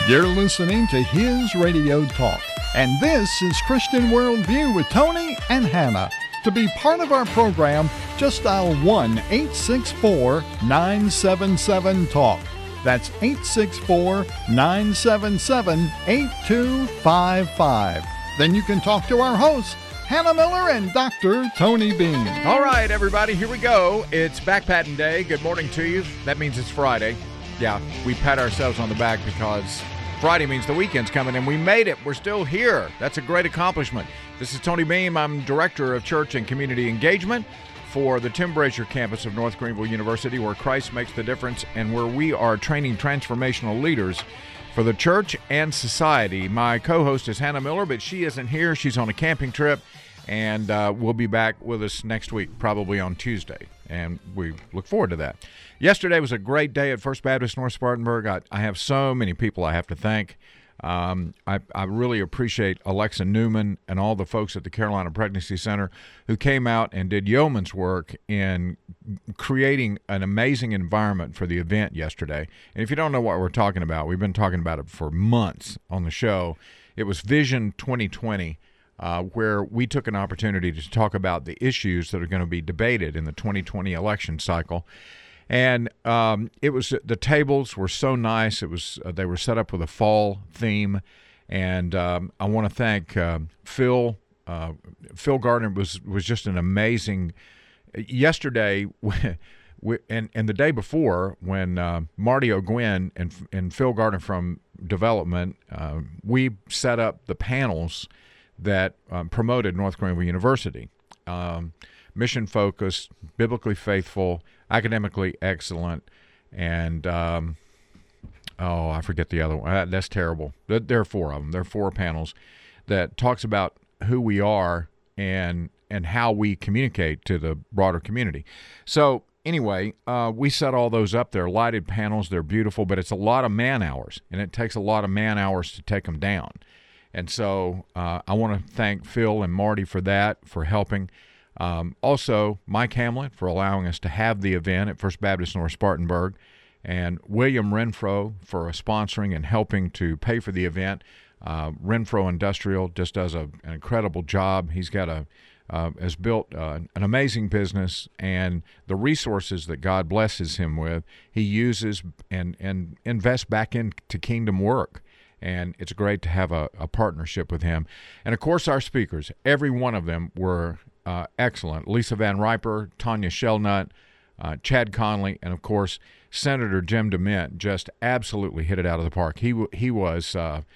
You're listening to His Radio Talk, and this is Christian Worldview with Tony and Hannah. To be part of our program, just dial 1-864-977-TALK. That's 864-977-8255. Then you can talk to our hosts, Hannah Miller and Dr. Tony Bean. All right, everybody, here we go. It's backpatting day. Good morning to you. That means it's Friday. Yeah, we pat ourselves on the back because Friday means the weekend's coming, and we made it. We're still here. That's a great accomplishment. This is Tony Beam. I'm Director of Church and Community Engagement for the Tim Brazier campus of North Greenville University, where Christ makes the difference and where we are training transformational leaders for the church and society. My co-host is Hannah Miller, but she isn't here. She's on a camping trip, and will be back with us next week, probably on Tuesday, and we look forward to that. Yesterday was a great day at First Baptist North Spartanburg. I have so many people I have to thank. I really appreciate Alexa Newman and all the folks at the Carolina Pregnancy Center who came out and did yeoman's work in creating an amazing environment for the event yesterday. And if you don't know what we're talking about, we've been talking about it for months on the show. It was Vision 2020, where we took an opportunity to talk about the issues that are going to be debated in the 2020 election cycle. And it was, the tables were so nice. It was they were set up with a fall theme, and I want to thank Phil. Phil Gardner was just an amazing. Yesterday, and the day before, when Marty O'Gwen and Phil Gardner from Development, we set up the panels that promoted North Greenville University. Mission focused, biblically faithful, academically excellent, and I forget the other one. That's terrible. There are four of them. There are four panels that talks about who we are and how we communicate to the broader community. So anyway, we set all those up. They're lighted panels. They're beautiful, but it's a lot of man hours, and it takes a lot of man hours to take them down. And so I want to thank Phil and Marty for that, for helping. Also, Mike Hamlet for allowing us to have the event at First Baptist North Spartanburg, and William Renfro for sponsoring and helping to pay for the event. Renfro Industrial just does an incredible job. He's got has built an amazing business, and the resources that God blesses him with, he uses and invests back into kingdom work. And it's great to have a partnership with him. And, of course, our speakers, every one of them were excellent. Lisa Van Riper, Tanya Shellnut, Chad Conley, and, of course, Senator Jim DeMint just absolutely hit it out of the park. He was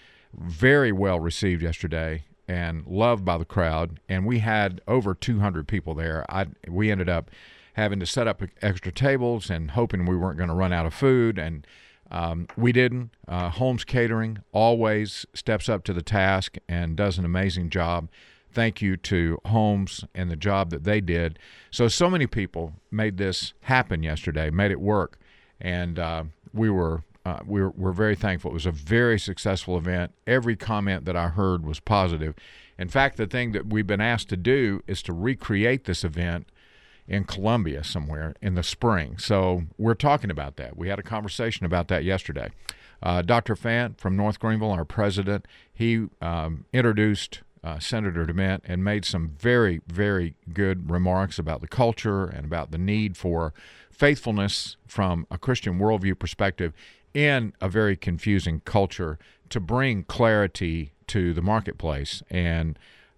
very well received yesterday and loved by the crowd, and we had over 200 people there. We ended up having to set up extra tables and hoping we weren't going to run out of food, and we didn't. Holmes Catering always steps up to the task and does an amazing job. Thank you to Holmes and the job that they did. So many people made this happen yesterday, made it work, and we're very thankful. It was a very successful event. Every comment that I heard was positive. In fact, the thing that we've been asked to do is to recreate this event in Columbia somewhere in the spring. So we're talking about that. We had a conversation about that yesterday. Dr. Fant from North Greenville, our president, he introduced Senator DeMint and made some very, very good remarks about the culture and about the need for faithfulness from a Christian worldview perspective in a very confusing culture to bring clarity to the marketplace. And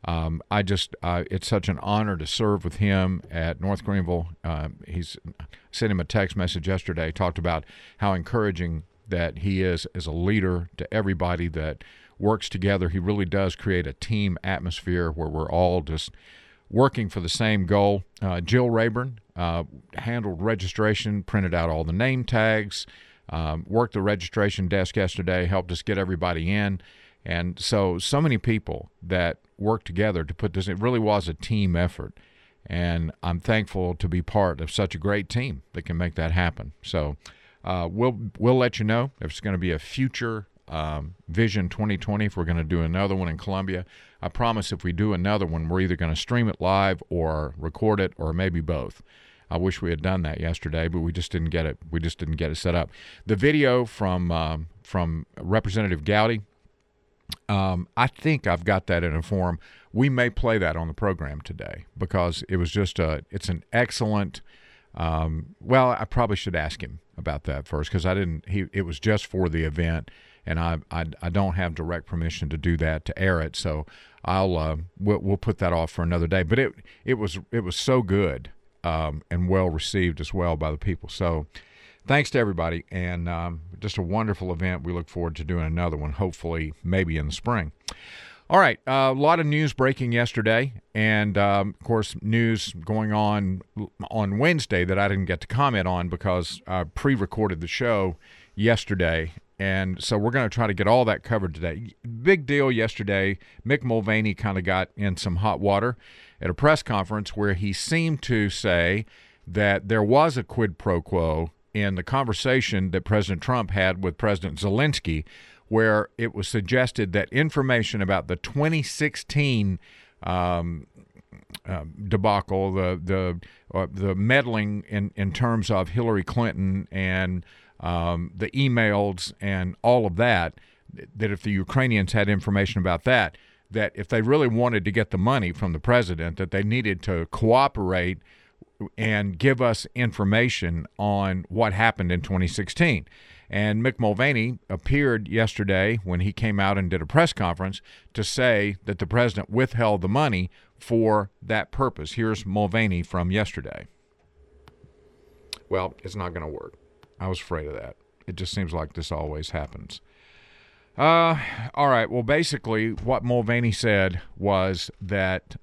it's such an honor to serve with him at North Greenville. He's sent him a text message yesterday, talked about how encouraging that he is as a leader to everybody that works together. He really does create a team atmosphere where we're all just working for the same goal. Jill Rayburn handled registration, printed out all the name tags, worked the registration desk yesterday, helped us get everybody in. And so many people that worked together to put this, it really was a team effort. And I'm thankful to be part of such a great team that can make that happen. So we'll let you know if it's going to be a future Vision 2020, if we're going to do another one in Columbia. I promise if we do another one, we're either going to stream it live or record it or maybe both. I wish we had done that yesterday, but we just didn't get it. We just didn't get it set up. The video from from Representative Gowdy. I think I've got that in a form. We may play that on the program today because it was just it's an excellent. Well, I probably should ask him about that first because I didn't. It was just for the event, and I don't have direct permission to do that, to air it. So we'll put that off for another day. But it was so good and well received as well by the people. So thanks to everybody, and just a wonderful event. We look forward to doing another one, hopefully maybe in the spring. All right, a lot of news breaking yesterday, and, of course, news going on Wednesday that I didn't get to comment on because I pre-recorded the show yesterday, and so we're going to try to get all that covered today. Big deal yesterday. Mick Mulvaney kind of got in some hot water at a press conference where he seemed to say that there was a quid pro quo in the conversation that President Trump had with President Zelensky, where it was suggested that information about the 2016 debacle, the meddling in terms of Hillary Clinton and the emails and all of that, that if the Ukrainians had information about that if they really wanted to get the money from the president, that they needed to cooperate and give us information on what happened in 2016. And Mick Mulvaney appeared yesterday when he came out and did a press conference to say that the president withheld the money for that purpose. Here's Mulvaney from yesterday. Well, it's not going to work. I was afraid of that. It just seems like this always happens. All right. Well, basically, what Mulvaney said was that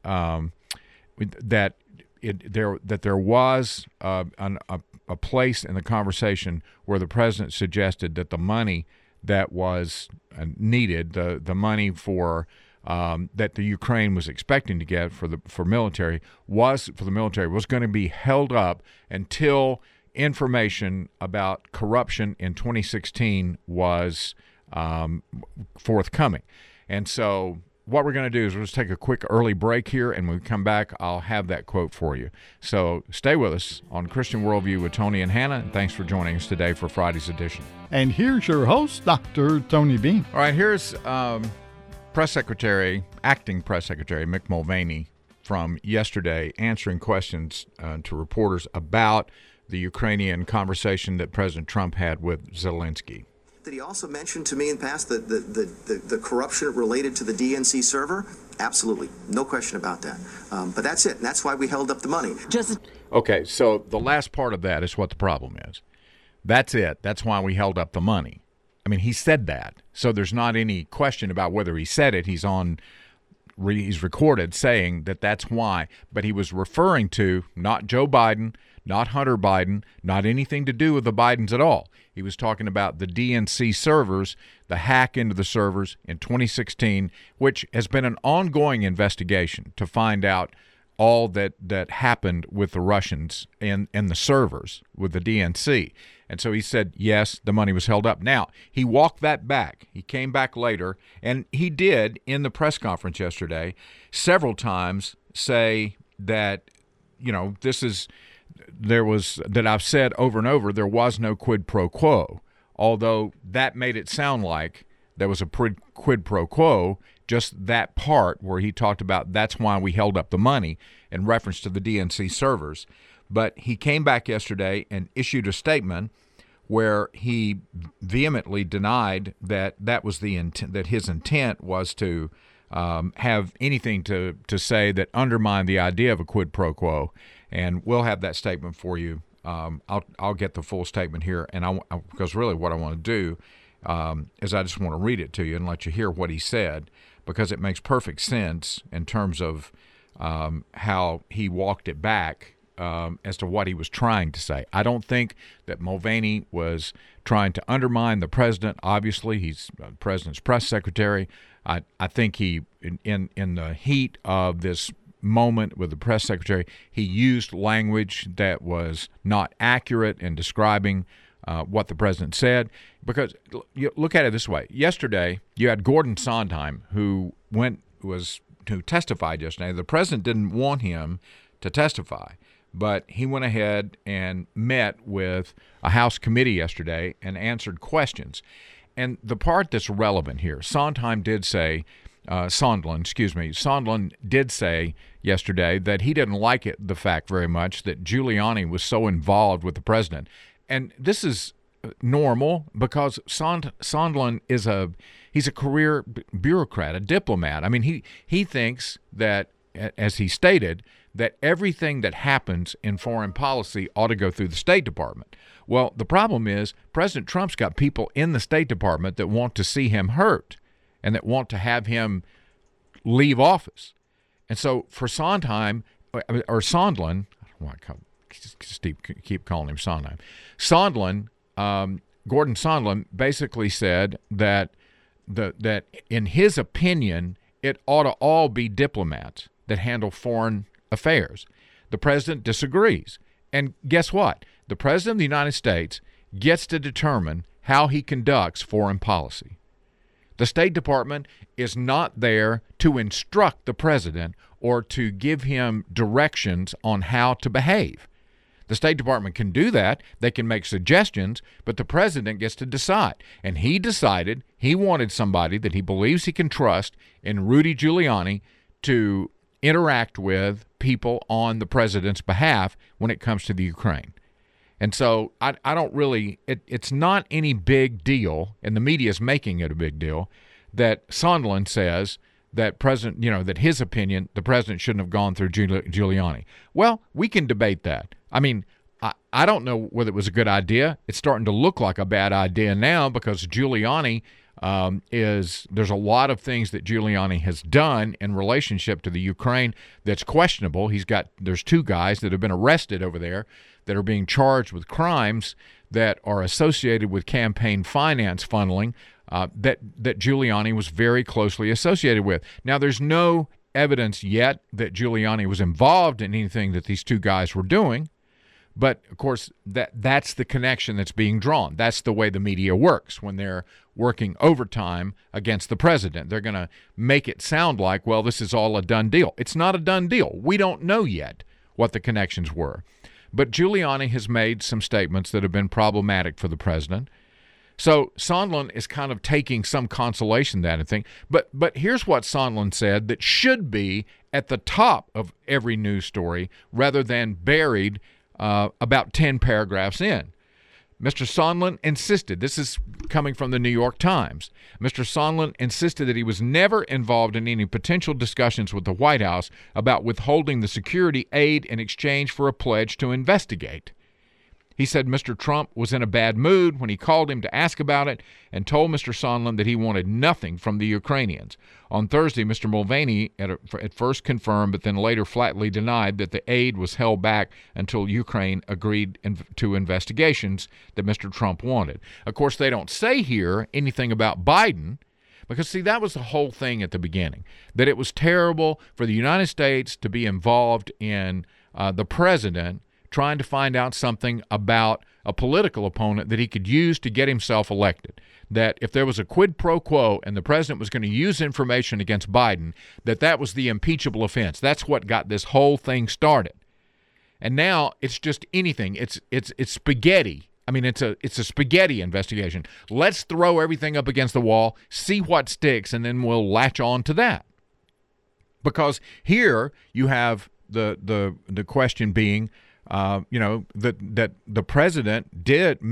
there was a place in the conversation where the president suggested that the money that was needed, the money for that the Ukraine was expecting to get for the military was going to be held up until information about corruption in 2016 was forthcoming. And so what we're going to do is we'll just take a quick early break here, and when we come back, I'll have that quote for you. So stay with us on Christian Worldview with Tony and Hannah, and thanks for joining us today for Friday's edition. And here's your host, Dr. Tony Beam. All right, here's Acting Press Secretary Mick Mulvaney from yesterday answering questions to reporters about the Ukrainian conversation that President Trump had with Zelensky. Did he also mention to me in the past the corruption related to the DNC server? Absolutely. No question about that. But that's it. And that's why we held up the money. Okay, so the last part of that is what the problem is. That's it. That's why we held up the money. I mean, he said that. So there's not any question about whether he said it. He's recorded saying that that's why. But he was referring to not Joe Biden, not Hunter Biden, not anything to do with the Bidens at all. He was talking about the DNC servers, the hack into the servers in 2016, which has been an ongoing investigation to find out all that happened with the Russians and the servers with the DNC. And so he said, yes, the money was held up. Now, he walked that back. He came back later, and he did, in the press conference yesterday, several times say that, that I've said over and over, there was no quid pro quo, although that made it sound like there was a quid pro quo, just that part where he talked about that's why we held up the money in reference to the DNC servers. But he came back yesterday and issued a statement where he vehemently denied that was the intent, that his intent was to have anything to say that undermined the idea of a quid pro quo. And we'll have that statement for you. I'll get the full statement here, and because really what I want to do is I just want to read it to you and let you hear what he said, because it makes perfect sense in terms of how he walked it back as to what he was trying to say. I don't think that Mulvaney was trying to undermine the president. Obviously, he's the president's press secretary. I think he, in the heat of this moment with the press secretary, he used language that was not accurate in describing what the president said. Because you look at it this way: yesterday you had Gordon Sondheim, who testified yesterday. The president didn't want him to testify, but he went ahead and met with a House committee yesterday and answered questions. And the part that's relevant here, Sondland did say yesterday that he didn't like the fact very much that Giuliani was so involved with the president. And this is normal because Sondland he's a career bureaucrat, a diplomat. I mean, he thinks that, as he stated, that everything that happens in foreign policy ought to go through the State Department. Well, the problem is President Trump's got people in the State Department that want to see him hurt and that want to have him leave office. And so for Sondland, keep calling him Sondland, Gordon Sondland basically said that that in his opinion, it ought to all be diplomats that handle foreign affairs. The president disagrees. And guess what? The president of the United States gets to determine how he conducts foreign policy. The State Department is not there to instruct the president or to give him directions on how to behave. The State Department can do that. They can make suggestions, but the president gets to decide. And he decided he wanted somebody that he believes he can trust in Rudy Giuliani to interact with people on the president's behalf when it comes to the Ukraine. And so I don't really it's not any big deal, and the media is making it a big deal, that Sondland says that that his opinion, the president shouldn't have gone through Giuliani. Well, we can debate that. I mean, I don't know whether it was a good idea. It's starting to look like a bad idea now because Giuliani there's a lot of things that Giuliani has done in relationship to the Ukraine that's questionable. There's 2 guys that have been arrested over there that are being charged with crimes that are associated with campaign finance funneling that Giuliani was very closely associated with. Now, there's no evidence yet that Giuliani was involved in anything that these 2 guys were doing. But, of course, that's the connection that's being drawn. That's the way the media works when they're working overtime against the president. They're going to make it sound like, well, this is all a done deal. It's not a done deal. We don't know yet what the connections were. But Giuliani has made some statements that have been problematic for the president. So Sondland is kind of taking some consolation in that, I think. But here's what Sondland said that should be at the top of every news story rather than buried about 10 paragraphs in. Mr. Sondland insisted, this is coming from the New York Times, Mr. Sondland insisted that he was never involved in any potential discussions with the White House about withholding the security aid in exchange for a pledge to investigate. He said Mr. Trump was in a bad mood when he called him to ask about it and told Mr. Sondland that he wanted nothing from the Ukrainians. On Thursday, Mr. Mulvaney at first confirmed but then later flatly denied that the aid was held back until Ukraine agreed to investigations that Mr. Trump wanted. Of course, they don't say here anything about Biden because, see, that was the whole thing at the beginning, that it was terrible for the United States to be involved in the president trying to find out something about a political opponent that he could use to get himself elected. That if there was a quid pro quo and the president was going to use information against Biden, that was the impeachable offense. That's what got this whole thing started. And now it's just anything. It's spaghetti. I mean, it's a spaghetti investigation. Let's throw everything up against the wall, see what sticks, and then we'll latch on to that. Because here you have the question being, that the president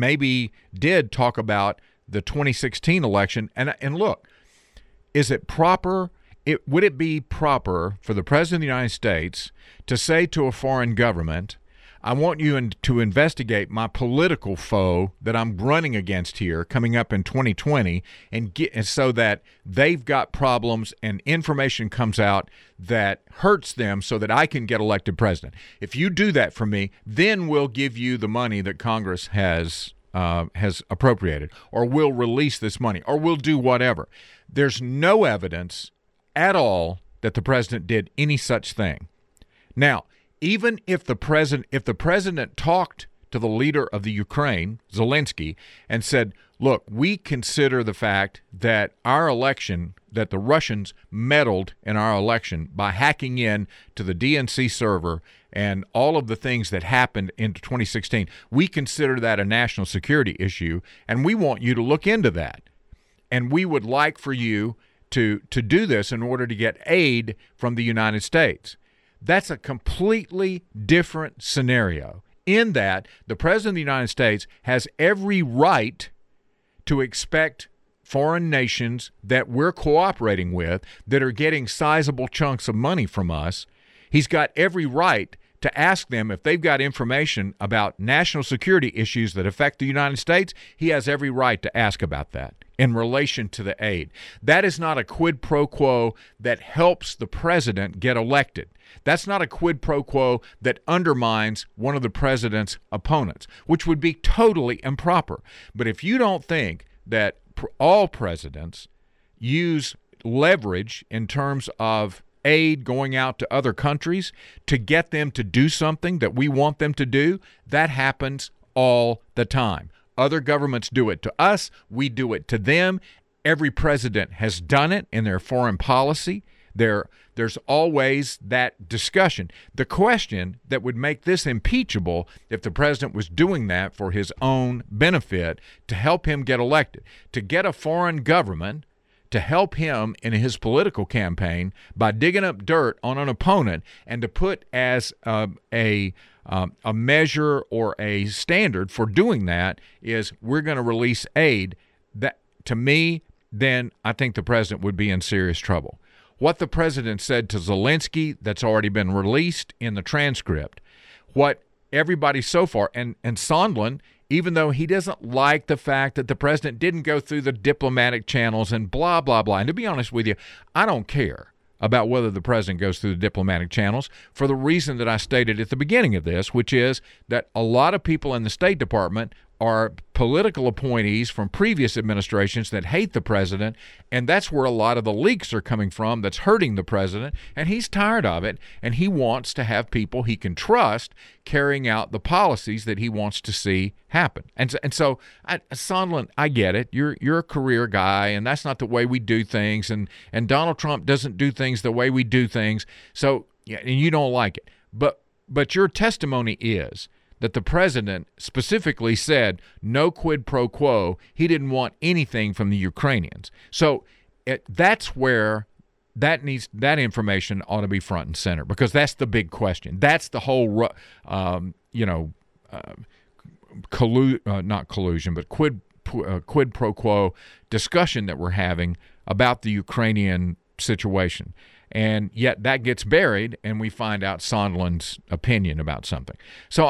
did talk about the 2016 election. And look, is it proper? Would it be proper for the president of the United States to say to a foreign government, I want you to investigate my political foe that I'm running against here coming up in 2020 and so that they've got problems and information comes out that hurts them so that I can get elected president. If you do that for me, then we'll give you the money that Congress has appropriated, or we'll release this money, or we'll do whatever. There's no evidence at all that the president did any such thing. Now, even if the president talked to the leader of the Ukraine, Zelensky, and said, look, we consider the fact that our election, that the Russians meddled in our election by hacking in to the DNC server and all of the things that happened in 2016, we consider that a national security issue, and we want you to look into that. and we would like for you to do this in order to get aid from the United States. That's a completely different scenario in that the President of the United States has every right to expect foreign nations that we're cooperating with that are getting sizable chunks of money from us. He's got every right to ask them if they've got information about national security issues that affect the United States. He has every right to ask about that in relation to the aid. That is not a quid pro quo that helps the president get elected. That's not a quid pro quo that undermines one of the president's opponents, which would be totally improper. But if you don't think that all presidents use leverage in terms of aid going out to other countries to get them to do something that we want them to do, that happens all the time. Other governments do it to us. We do it to them. Every president has done it in their foreign policy. There's always that discussion. The question that would make this impeachable if the president was doing that for his own benefit to help him get elected, to get a foreign government to help him in his political campaign by digging up dirt on an opponent and to put as a measure or a standard for doing that is we're going to release aid. That, to me, then I think the president would be in serious trouble. What the president said to Zelensky, that's already been released in the transcript, what everybody so far, and Sondland, even though he doesn't like the fact that the president didn't go through the diplomatic channels and blah, blah, blah. And to be honest with you, I don't care about whether the president goes through the diplomatic channels for the reason that I stated at the beginning of this, which is that a lot of people in the State Department are political appointees from previous administrations that hate the president, and that's where a lot of the leaks are coming from that's hurting the president, and he's tired of it, and he wants to have people he can trust carrying out the policies that he wants to see happen. And so, Sondland, I get it. You're a career guy, and that's not the way we do things, and Donald Trump doesn't do things the way we do things, so yeah, and you don't like it. But your testimony is that the president specifically said no quid pro quo. He didn't want anything from the Ukrainians. So that's where that information ought to be front and center, because that's the big question. That's the whole, not collusion, but quid pro quo discussion that we're having about the Ukrainian situation. And yet that gets buried, and we find out Sondland's opinion about something. So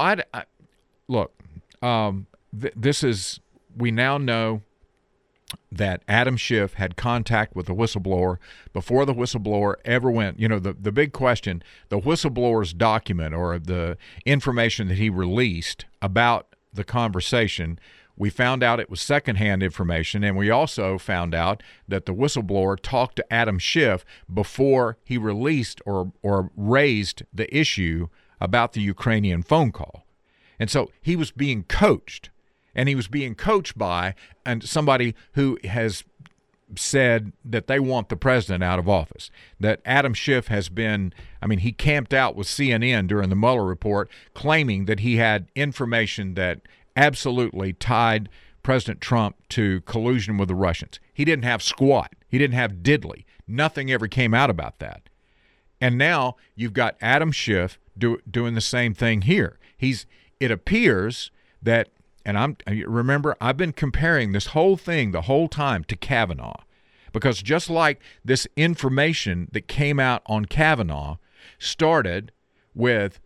we now know that Adam Schiff had contact with the whistleblower before the whistleblower ever went. The big question, the whistleblower's document or the information that he released about the conversation, we found out it was secondhand information, and we also found out that the whistleblower talked to Adam Schiff before he released or raised the issue about the Ukrainian phone call. And so he was being coached, and he was being coached by somebody who has said that they want the president out of office, that Adam Schiff has been, he camped out with CNN during the Mueller report claiming that he had information that absolutely tied President Trump to collusion with the Russians. He didn't have squat. He didn't have diddly. Nothing ever came out about that. And now you've got Adam Schiff doing the same thing here. It appears that, and remember, I've been comparing this whole thing the whole time to Kavanaugh, because just like this information that came out on Kavanaugh started with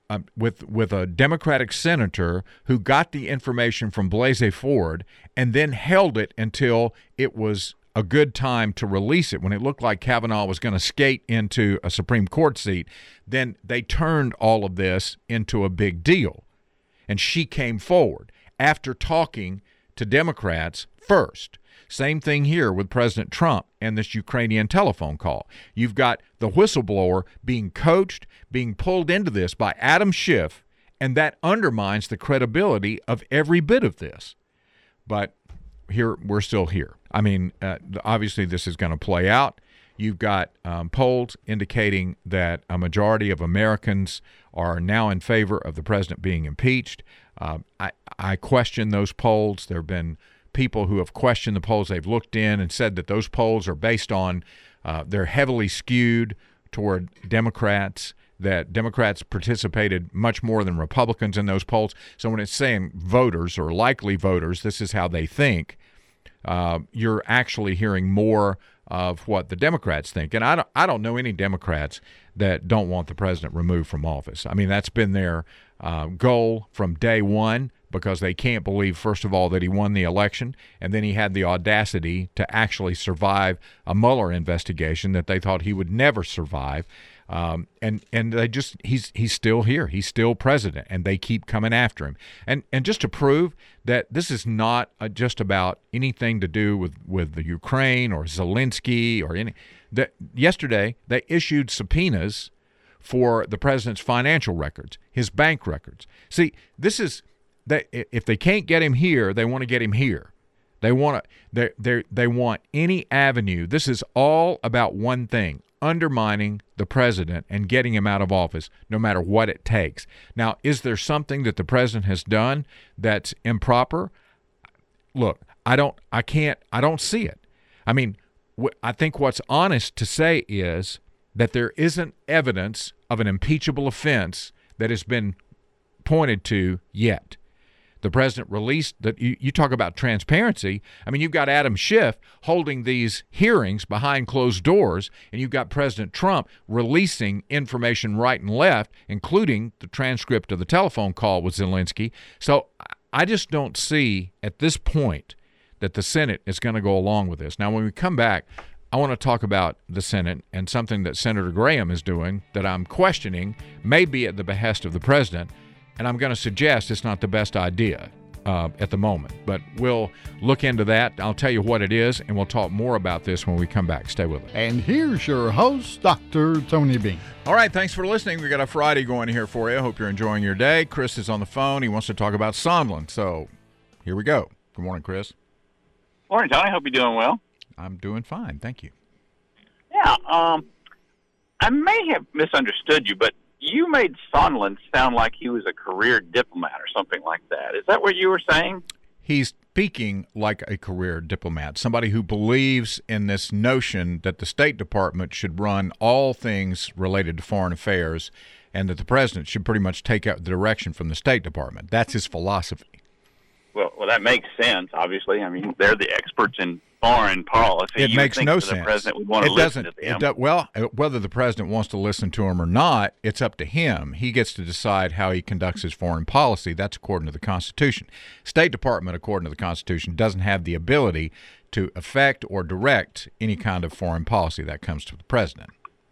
a Democratic senator who got the information from Blasey Ford and then held it until it was a good time to release it. When it looked like Kavanaugh was going to skate into a Supreme Court seat, then they turned all of this into a big deal. And she came forward after talking to Democrats first. Same thing here with President Trump and this Ukrainian telephone call. You've got the whistleblower being coached, being pulled into this by Adam Schiff, and that undermines the credibility of every bit of this. But here, we're still here. Obviously this is going to play out. You've got polls indicating that a majority of Americans are now in favor of the president being impeached. I question those polls. There have been people who have questioned the polls. They've looked in and said that those polls are based on, they're heavily skewed toward Democrats, that Democrats participated much more than Republicans in those polls. So when it's saying voters or likely voters, this is how they think, you're actually hearing more of what the Democrats think. And I don't know any Democrats that don't want the president removed from office. I mean, that's been their goal from day one, because they can't believe, first of all, that he won the election, and then he had the audacity to actually survive a Mueller investigation that they thought he would never survive. And they just, he's still here. He's still president, and they keep coming after him. And just to prove that this is not just about anything to do with the Ukraine or Zelensky or any, that yesterday they issued subpoenas for the president's financial records, his bank records. See, this is, if they can't get him here, they want to get him here. They want any avenue. This is all about one thing: undermining the president and getting him out of office, no matter what it takes. Now, is there something that the president has done that's improper? Look, I don't see it. I mean, I think what's honest to say is that there isn't evidence of an impeachable offense that has been pointed to yet. The president released that. You talk about transparency. I mean, you've got Adam Schiff holding these hearings behind closed doors, and you've got President Trump releasing information right and left, including the transcript of the telephone call with Zelensky. So I just don't see at this point that the Senate is going to go along with this. Now, when we come back, I want to talk about the Senate and something that Senator Graham is doing that I'm questioning, may be at the behest of the president. And I'm going to suggest it's not the best idea at the moment. But we'll look into that. I'll tell you what it is, and we'll talk more about this when we come back. Stay with us. And here's your host, Dr. Tony Bean. All right, thanks for listening. We got a Friday going here for you. Hope you're enjoying your day. Chris is on the phone. He wants to talk about Sondland. So here we go. Good morning, Chris. Morning, Tony. Hope you're doing well. I'm doing fine. Thank you. Yeah, I may have misunderstood you, but you made Sondland sound like he was a career diplomat or something like that. Is that what you were saying? He's speaking like a career diplomat, somebody who believes in this notion that the State Department should run all things related to foreign affairs and that the president should pretty much take out the direction from the State Department. That's his philosophy. Well, that makes sense, obviously. I mean, they're the experts in foreign policy. It makes no sense. The president would want to listen to them. Well, whether the president wants to listen to him or not, it's up to him. He gets to decide how he conducts his foreign policy. That's according to the Constitution. State Department, according to the Constitution, doesn't have the ability to affect or direct any kind of foreign policy. That comes to the president.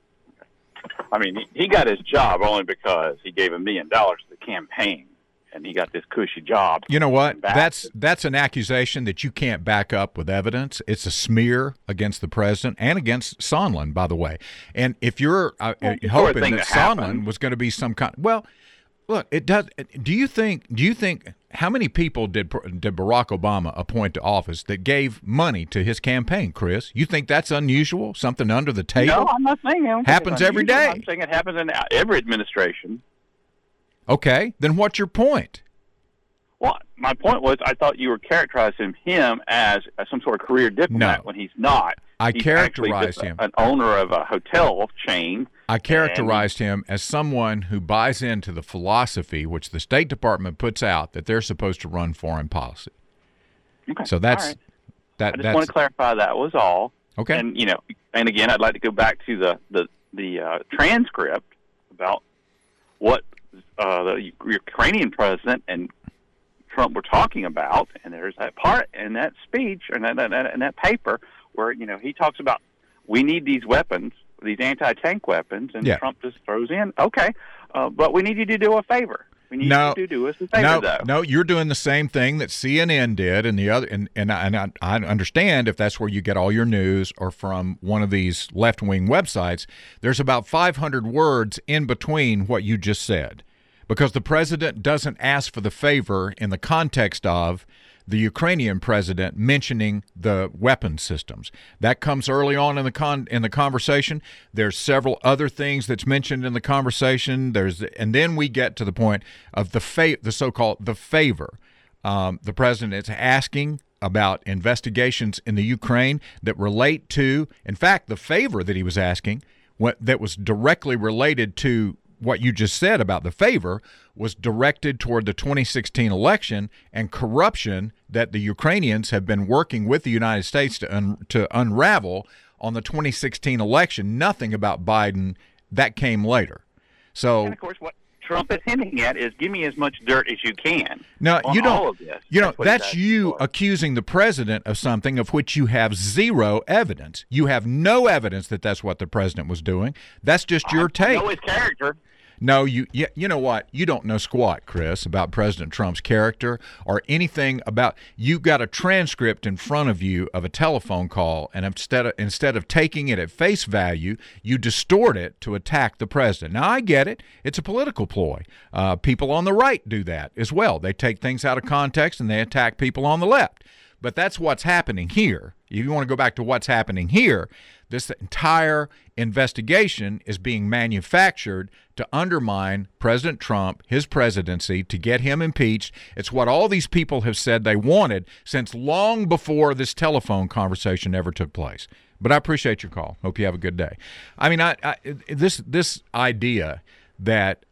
I mean, he got his job only because he gave $1 million to the campaign. And he got this cushy job. You know what? That's an accusation that you can't back up with evidence. It's a smear against the president and against Sondland, by the way. And if you're hoping that Sondland was going to be some kind, well, look, it does. Do you think? How many people did Barack Obama appoint to office that gave money to his campaign, Chris? You think that's unusual? Something under the table? No, I'm not saying it happens every day. I'm saying it happens in every administration. Okay, then what's your point? Well, my point was I thought you were characterizing him as some sort of career diplomat when he's not. He's characterized him an owner of a hotel chain. I characterized him as someone who buys into the philosophy which the State Department puts out that they're supposed to run foreign policy. Okay. So that's right. I just want to clarify that was all. Okay. And and again, I'd like to go back to the transcript about what the Ukrainian president and Trump were talking about, and there's that part in that speech and that paper where he talks about we need these weapons, these anti-tank weapons, and Trump just throws in, okay, but we need you to do a favor. We need you to do us a favor, though. No, you're doing the same thing that CNN did, and the other, and I understand if that's where you get all your news or from one of these left-wing websites. There's about 500 words in between what you just said, because the president doesn't ask for the favor in the context of the Ukrainian president mentioning the weapon systems. That comes early on in the conversation. There's several other things that's mentioned in the conversation. And then we get to the point of the so-called the favor. The president is asking about investigations in the Ukraine that relate to, in fact, the favor that he was asking, that was directly related to what you just said about the favor, was directed toward the 2016 election and corruption that the Ukrainians have been working with the United States to unravel on the 2016 election. Nothing about Biden. That came later. So, and of course, what Trump is hinting at is give me as much dirt as you can. No, on you don't. All of this. That's you accusing the president of something of which you have zero evidence. You have no evidence that that's what the president was doing. That's just your take. I know his character. No, you know what? You don't know squat, Chris, about President Trump's character or anything about. You've got a transcript in front of you of a telephone call, and instead of taking it at face value, you distort it to attack the president. Now, I get it. It's a political ploy. People on the right do that as well. They take things out of context and they attack people on the left. But that's what's happening here. If you want to go back to what's happening here, this entire investigation is being manufactured to undermine President Trump, his presidency, to get him impeached. It's what all these people have said they wanted since long before this telephone conversation ever took place. But I appreciate your call. Hope you have a good day. I mean, this idea that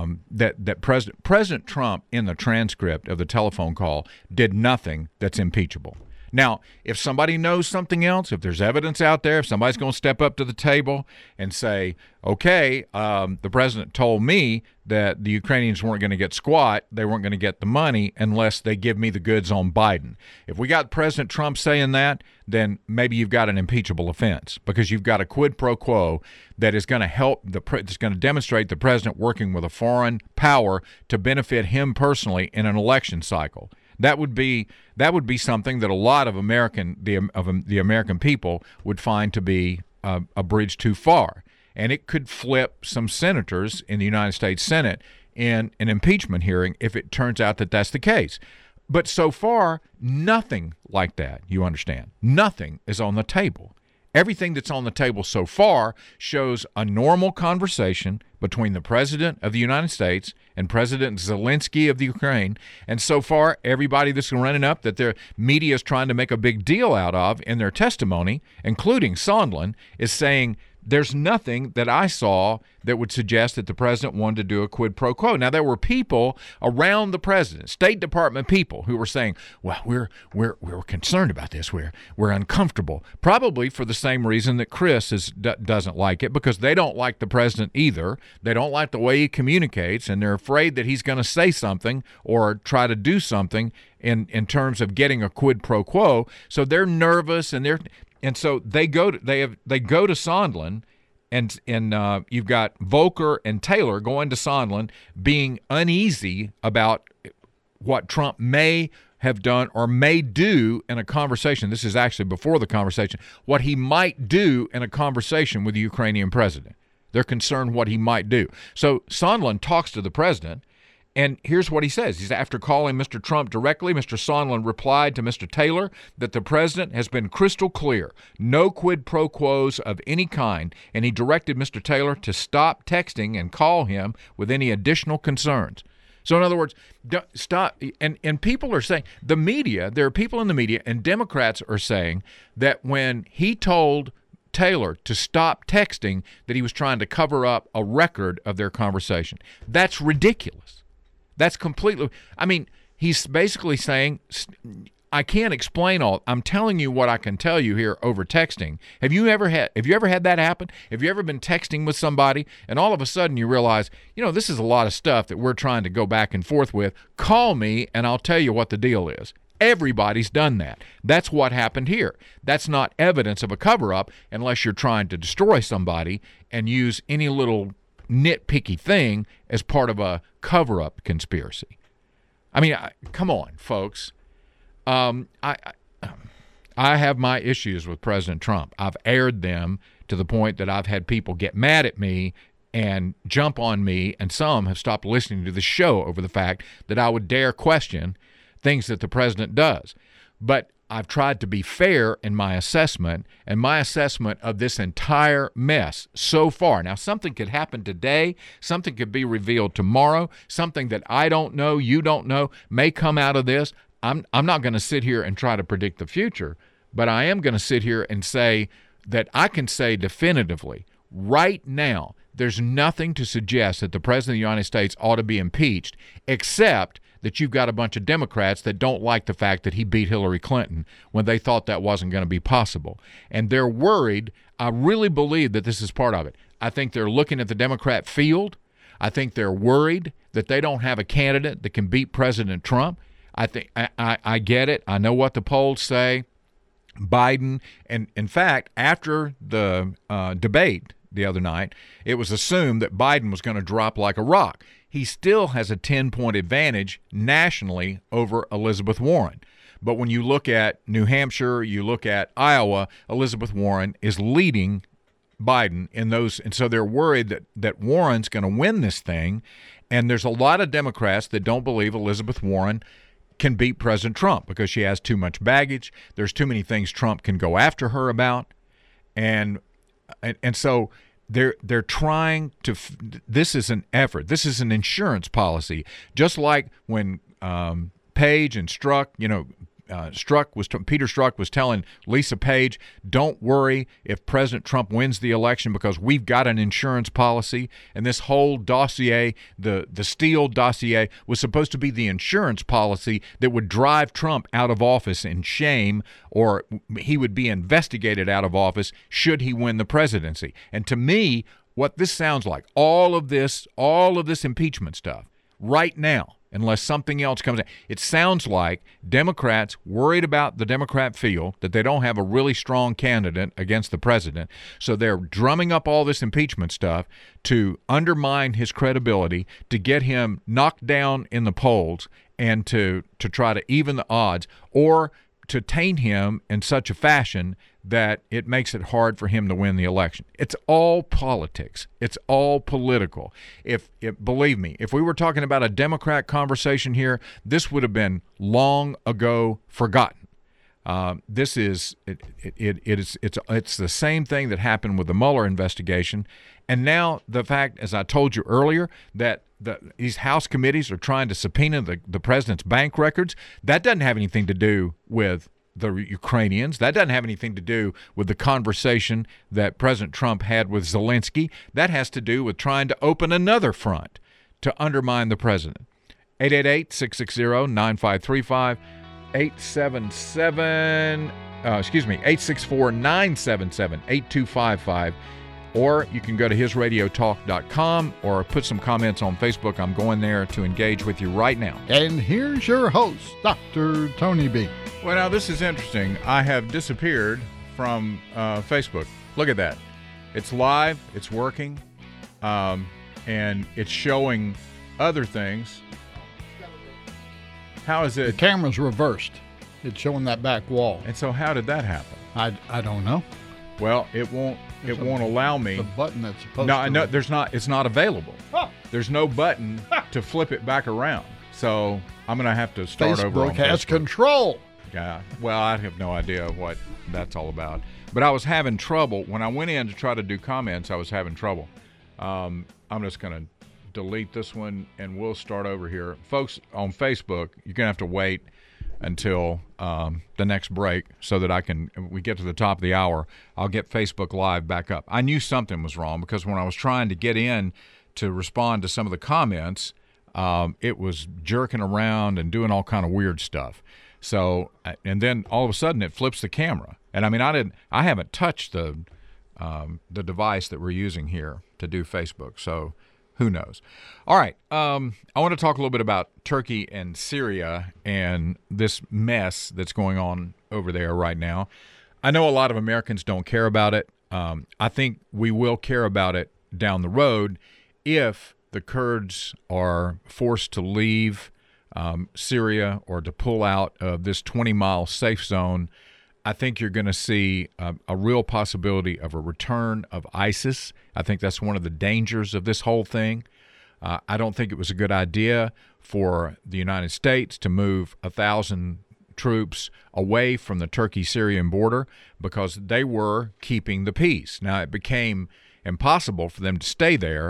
President Trump in the transcript of the telephone call did nothing that's impeachable. Now, if somebody knows something else, if there's evidence out there, if somebody's going to step up to the table and say, okay, the president told me that the Ukrainians weren't going to get squat, they weren't going to get the money unless they give me the goods on Biden. If we got President Trump saying that, then maybe you've got an impeachable offense because you've got a quid pro quo that is going to help that's going to demonstrate the president working with a foreign power to benefit him personally in an election cycle. That would be something that a lot of the American people would find to be a bridge too far, and it could flip some senators in the United States Senate in an impeachment hearing if it turns out that that's the case. But so far, nothing like that. You understand? Nothing is on the table. Everything that's on the table so far shows a normal conversation between the President of the United States and President Zelensky of the Ukraine. And so far, everybody that's running up that their media is trying to make a big deal out of in their testimony, including Sondland, is saying there's nothing that I saw that would suggest that the president wanted to do a quid pro quo. Now, there were people around the president, State Department people, who were saying, well, we're concerned about this. We're uncomfortable, probably for the same reason that Chris doesn't like it, because they don't like the president either. They don't like the way he communicates, and they're afraid that he's going to say something or try to do something in terms of getting a quid pro quo. So they're nervous, and so they go to Sondland, and you've got Volker and Taylor going to Sondland, being uneasy about what Trump may have done or may do in a conversation. This is actually before the conversation. What he might do in a conversation with the Ukrainian president. They're concerned what he might do. So Sondland talks to the president. And here's what he says. He's after calling Mr. Trump directly, Mr. Sondland replied to Mr. Taylor that the president has been crystal clear, no quid pro quos of any kind, and he directed Mr. Taylor to stop texting and call him with any additional concerns. So in other words, stop. And people are saying, the media, there are people in the media, and Democrats are saying that when he told Taylor to stop texting, that he was trying to cover up a record of their conversation. That's ridiculous. That's completely, I mean, he's basically saying, I can't explain all. I'm telling you what I can tell you here over texting. Have you ever had that happen? Have you ever been texting with somebody and all of a sudden you realize, this is a lot of stuff that we're trying to go back and forth with. Call me and I'll tell you what the deal is. Everybody's done that. That's what happened here. That's not evidence of a cover-up unless you're trying to destroy somebody and use any little nitpicky thing as part of a cover-up conspiracy. I mean, come on, folks. I have my issues with President Trump. I've aired them to the point that I've had people get mad at me and jump on me, and some have stopped listening to the show over the fact that I would dare question things that the president does. But I've tried to be fair in my assessment, and my assessment of this entire mess so far. Now, something could happen today. Something could be revealed tomorrow. Something that I don't know, you don't know, may come out of this. I'm not going to sit here and try to predict the future, but I am going to sit here and say that I can say definitively right now there's nothing to suggest that the President of the United States ought to be impeached, except that you've got a bunch of Democrats that don't like the fact that he beat Hillary Clinton when they thought that wasn't going to be possible. And they're worried. I really believe that this is part of it. I think they're looking at the Democrat field. I think they're worried that they don't have a candidate that can beat President Trump. I get it. I know what the polls say. Biden, and in fact, after the debate the other night, it was assumed that Biden was going to drop like a rock. He still has a 10-point advantage nationally over Elizabeth Warren. But when you look at New Hampshire, you look at Iowa, Elizabeth Warren is leading Biden in those. And so they're worried that Warren's going to win this thing. And there's a lot of Democrats that don't believe Elizabeth Warren can beat President Trump because she has too much baggage. There's too many things Trump can go after her about. And so they're trying to this is an effort. This is an insurance policy, just like when Page and Strzok, Peter Strzok was telling Lisa Page, don't worry if President Trump wins the election because we've got an insurance policy. And this whole dossier, the Steele dossier, was supposed to be the insurance policy that would drive Trump out of office in shame, or he would be investigated out of office should he win the presidency. And to me, what this sounds like, all of this impeachment stuff right now, unless something else comes in. It sounds like Democrats worried about the Democrat field, that they don't have a really strong candidate against the president, so they're drumming up all this impeachment stuff to undermine his credibility, to get him knocked down in the polls, and to try to even the odds, or to taint him in such a fashion that it makes it hard for him to win the election. It's all politics. It's all political. If believe me, if we were talking about a Democrat conversation here, this would have been long ago forgotten. This is it's the same thing that happened with the Mueller investigation, and now the fact, as I told you earlier, that these House committees are trying to subpoena the president's bank records. That doesn't have anything to do with the Ukrainians. That doesn't have anything to do with the conversation that President Trump had with Zelensky. That has to do with trying to open another front to undermine the president. 888-660-9535, 864-977-8255. Or you can go to hisradiotalk.com or put some comments on Facebook. I'm going there to engage with you right now. And here's your host, Dr. Tony B. Well, now this is interesting. I have disappeared from Facebook. Look at that. It's live. It's working. And it's showing other things. How is it? The camera's reversed. It's showing that back wall. And so how did that happen? I don't know. Well, it won't allow me. The button that's supposed no, to. No, there's not. It's not available. Oh. There's no button to flip it back around. So I'm going to have to start over on Facebook has Facebook. control. Yeah. Well, I have no idea what that's all about. But I was having trouble. When I went in to try to do comments, I was having trouble. I'm just going to delete this one, and we'll start over here. Folks on Facebook, you're going to have to wait until the next break so that we get to the top of the hour. I'll get Facebook Live back up. I knew something was wrong because when I was trying to get in to respond to some of the comments, it was jerking around and doing all kind of weird stuff. So, and then all of a sudden it flips the camera. And I mean, I haven't touched the device that we're using here to do Facebook. So who knows? All right. I want to talk a little bit about Turkey and Syria and this mess that's going on over there right now. I know a lot of Americans don't care about it. I think we will care about it down the road if the Kurds are forced to leave Syria or to pull out of this 20-mile safe zone. I think you're going to see a real possibility of a return of ISIS. I think that's one of the dangers of this whole thing. I don't think it was a good idea for the United States to move 1,000 troops away from the Turkey-Syrian border because they were keeping the peace. Now, it became impossible for them to stay there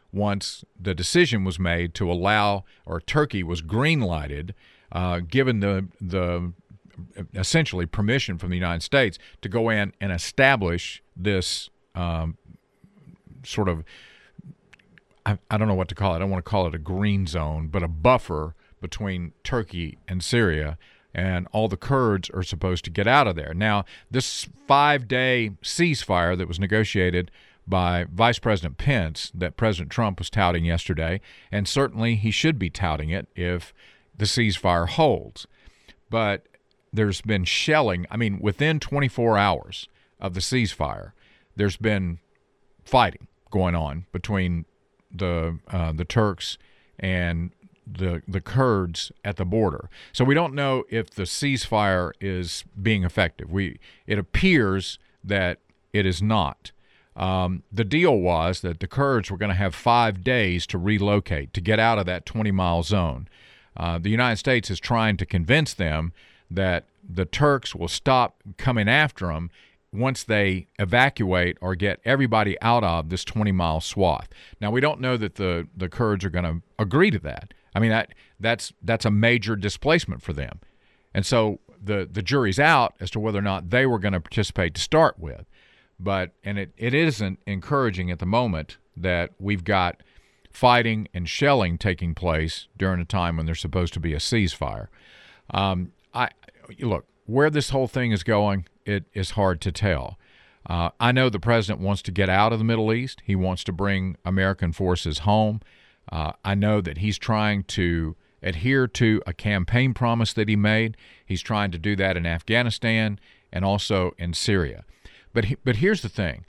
once the decision was made to allow, or Turkey was green-lighted, given the essentially permission from the United States to go in and establish this sort of, I don't know what to call it. I don't want to call it a green zone, but a buffer between Turkey and Syria, and all the Kurds are supposed to get out of there. Now, this 5-day ceasefire that was negotiated by Vice President Pence that President Trump was touting yesterday, and certainly he should be touting it if the ceasefire holds. But there's been shelling. I mean, within 24 hours of the ceasefire, there's been fighting going on between the Turks and the Kurds at the border. So we don't know if the ceasefire is being effective. It appears that it is not. The deal was that the Kurds were going to have 5 days to relocate, to get out of that 20-mile zone. The United States is trying to convince them that the Turks will stop coming after them once they evacuate or get everybody out of this 20-mile swath. Now, we don't know that the Kurds are going to agree to that. I mean, that's a major displacement for them. And so the jury's out as to whether or not they were going to participate to start with. And it isn't encouraging at the moment that we've got fighting and shelling taking place during a time when there's supposed to be a ceasefire. Look, where this whole thing is going, it is hard to tell. I know the president wants to get out of the Middle East. He wants to bring American forces home. I know that he's trying to adhere to a campaign promise that he made. He's trying to do that in Afghanistan and also in Syria. But here's the thing.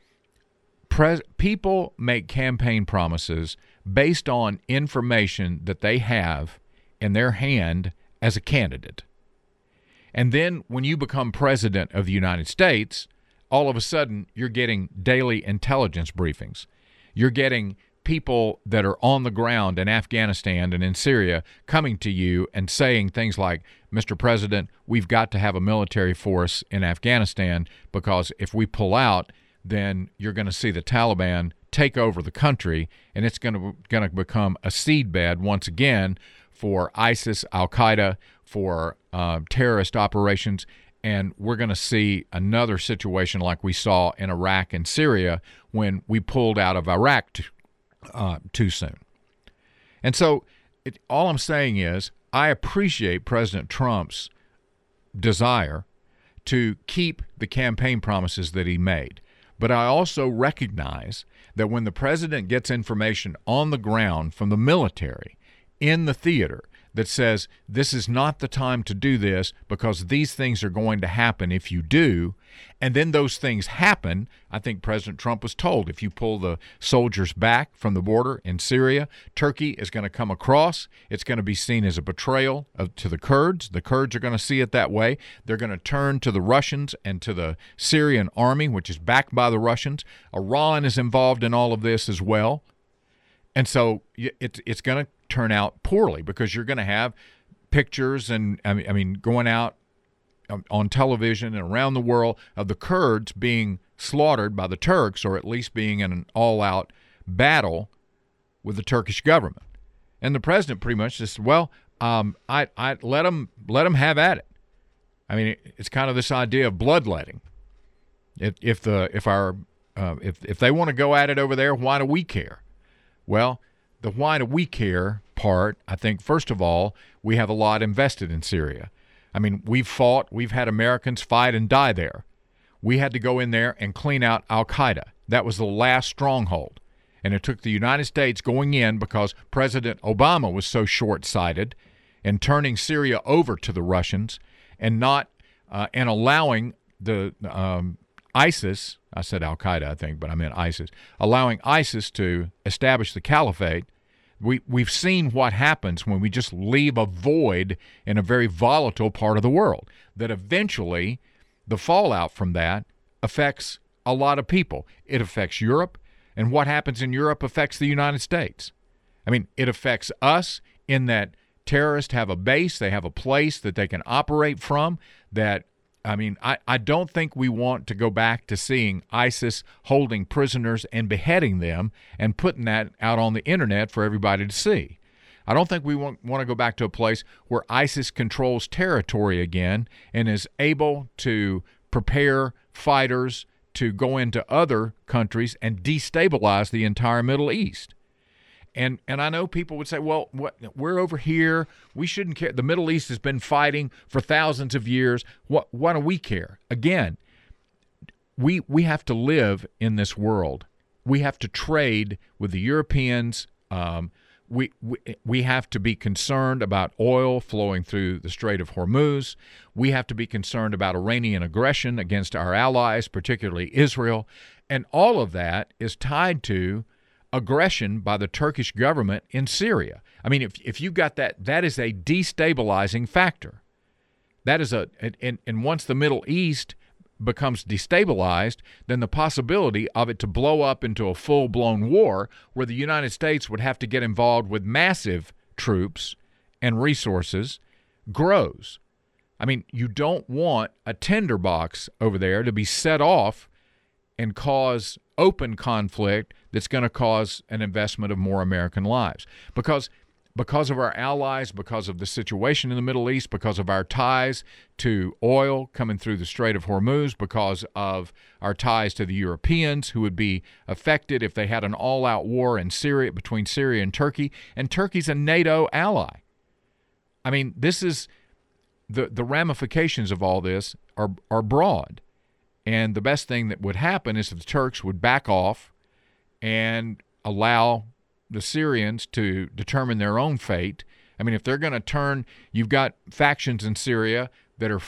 People make campaign promises based on information that they have in their hand as a candidate. And then when you become president of the United States, all of a sudden you're getting daily intelligence briefings. You're getting people that are on the ground in Afghanistan and in Syria coming to you and saying things like, Mr. President, we've got to have a military force in Afghanistan because if we pull out, then you're going to see the Taliban take over the country, and it's going to become a seedbed once again for ISIS, Al-Qaeda, for terrorist operations, and we're going to see another situation like we saw in Iraq and Syria when we pulled out of Iraq too soon. And so all I'm saying is I appreciate President Trump's desire to keep the campaign promises that he made. But I also recognize that when the president gets information on the ground from the military in the theater that says this is not the time to do this because these things are going to happen if you do, and then those things happen, I think President Trump was told if you pull the soldiers back from the border in Syria, Turkey is going to come across. It's going to be seen as a betrayal to the Kurds. The Kurds are going to see it that way. They're going to turn to the Russians and to the Syrian army, which is backed by the Russians. Iran is involved in all of this as well. And so it's going to turn out poorly because you're going to have pictures and I mean going out on television and around the world of the Kurds being slaughtered by the Turks, or at least being in an all-out battle with the Turkish government. And the president pretty much just, well, I let them have at it. I mean, it's kind of this idea of bloodletting. If they want to go at it over there, why do we care? Well, the why do we care part, I think, first of all, we have a lot invested in Syria. I mean, we've had Americans fight and die there. We had to go in there and clean out Al-Qaeda. That was the last stronghold. And it took the United States going in because President Obama was so short-sighted in turning Syria over to the Russians and not and allowing the ISIS, I said Al-Qaeda, I think, but I meant ISIS, allowing ISIS to establish the caliphate. We've seen what happens when we just leave a void in a very volatile part of the world, that eventually the fallout from that affects a lot of people. It affects Europe, and what happens in Europe affects the United States. I mean, it affects us in that terrorists have a base, they have a place that they can operate from, that I mean, I don't think we want to go back to seeing ISIS holding prisoners and beheading them and putting that out on the internet for everybody to see. I don't think we want to go back to a place where ISIS controls territory again and is able to prepare fighters to go into other countries and destabilize the entire Middle East. And I know people would say, well, we're over here. We shouldn't care. The Middle East has been fighting for thousands of years. What do we care? Again, we have to live in this world. We have to trade with the Europeans. We have to be concerned about oil flowing through the Strait of Hormuz. We have to be concerned about Iranian aggression against our allies, particularly Israel. And all of that is tied to aggression by the Turkish government in Syria. I mean, if you got that is a destabilizing factor. That is and once the Middle East becomes destabilized, then the possibility of it to blow up into a full-blown war where the United States would have to get involved with massive troops and resources grows. I mean, you don't want a tinderbox over there to be set off and cause open conflict that's going to cause an investment of more American lives. Because of our allies, because of the situation in the Middle East, because of our ties to oil coming through the Strait of Hormuz, because of our ties to the Europeans who would be affected if they had an all-out war in Syria, between Syria and Turkey's a NATO ally. I mean, this is the ramifications of all this are broad. And the best thing that would happen is if the Turks would back off and allow the Syrians to determine their own fate. I mean, if they're going to turn, you've got factions in Syria that are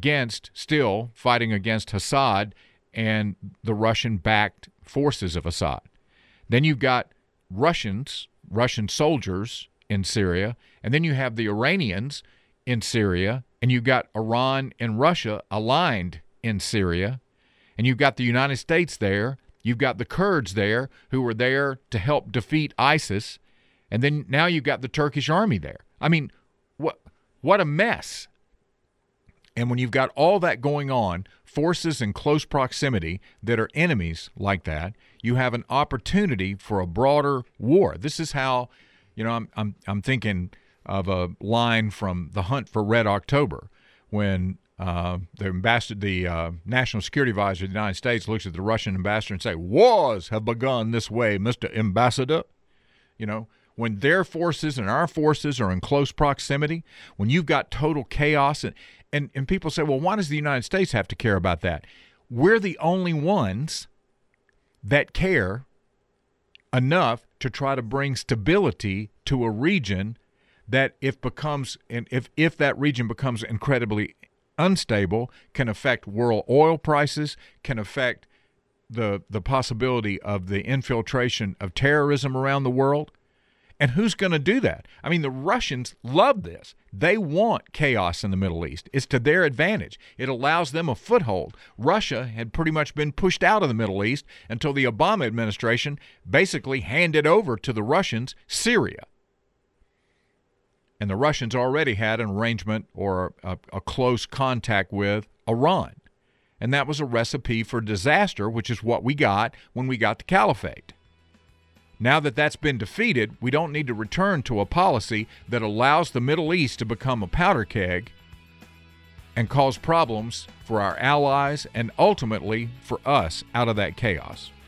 still fighting against Assad and the Russian-backed forces of Assad. Then you've got Russian soldiers in Syria, and then you have the Iranians in Syria, and you've got Iran and Russia aligned in Syria, and you've got the United States there. You've got the Kurds there who were there to help defeat ISIS, and then now you've got the Turkish army there. I mean, what a mess. And when you've got all that going on, forces in close proximity that are enemies like that, you have an opportunity for a broader war. This is how, I'm thinking of a line from The Hunt for Red October when the National Security Advisor of the United States looks at the Russian ambassador and say, "Wars have begun this way, Mr. Ambassador." When their forces and our forces are in close proximity, when you've got total chaos, and people say, well, why does the United States have to care about that? We're the only ones that care enough to try to bring stability to a region that if that region becomes incredibly unstable, can affect world oil prices, can affect the possibility of the infiltration of terrorism around the world. And who's going to do that? I mean, the Russians love this. They want chaos in the Middle East. It's to their advantage. It allows them a foothold. Russia had pretty much been pushed out of the Middle East until the Obama administration basically handed over to the Russians Syria. And the Russians already had an arrangement or a close contact with Iran. And that was a recipe for disaster, which is what we got when we got the caliphate. Now that that's been defeated, we don't need to return to a policy that allows the Middle East to become a powder keg and cause problems for our allies and ultimately for us out of that chaos.